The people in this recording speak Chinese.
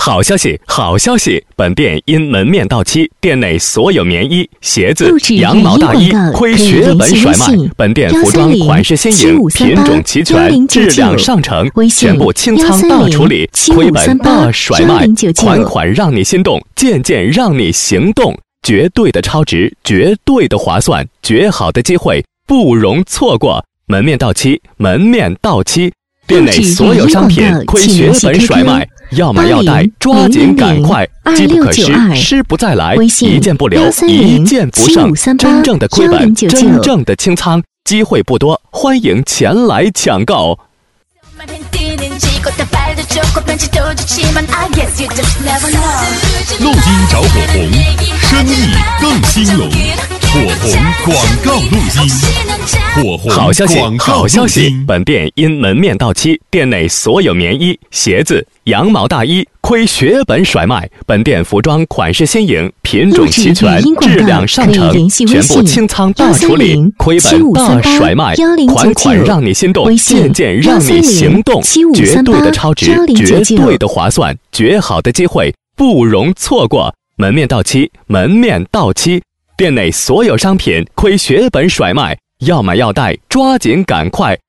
好消息，好消息！本店因门面到期，店内所有棉衣、鞋子、羊毛大衣亏血本甩卖。本店服装款式新颖，品种齐全，质量上乘，全部清仓大处理，亏本大甩卖，款款让你心动，件件让你行动，绝对的超值，绝对的划算，绝好的机会，不容错过。门面到期，门面到期。店内所有商品亏血本甩卖，要买要带，抓紧赶快，机不可失，失不再来，一件不留，一件不剩，真正的亏本，真正的清仓，机会不多，欢迎前来抢购。 录音找火红，生意更兴隆。火红广告录音，火红好消息，好消息！ 广告录音本店因门面到期，店内所有棉衣、鞋子、羊毛大衣亏血本甩卖。本店服装款式新颖，品种齐全，质量上乘，全部清仓大处理，亏本大甩卖，款款让你心动，件件让你行动，绝对的超值，绝对的划算，绝好的机会，不容错过。门面到期，门面到期。店内所有商品亏血本甩卖，要买要带，抓紧赶快，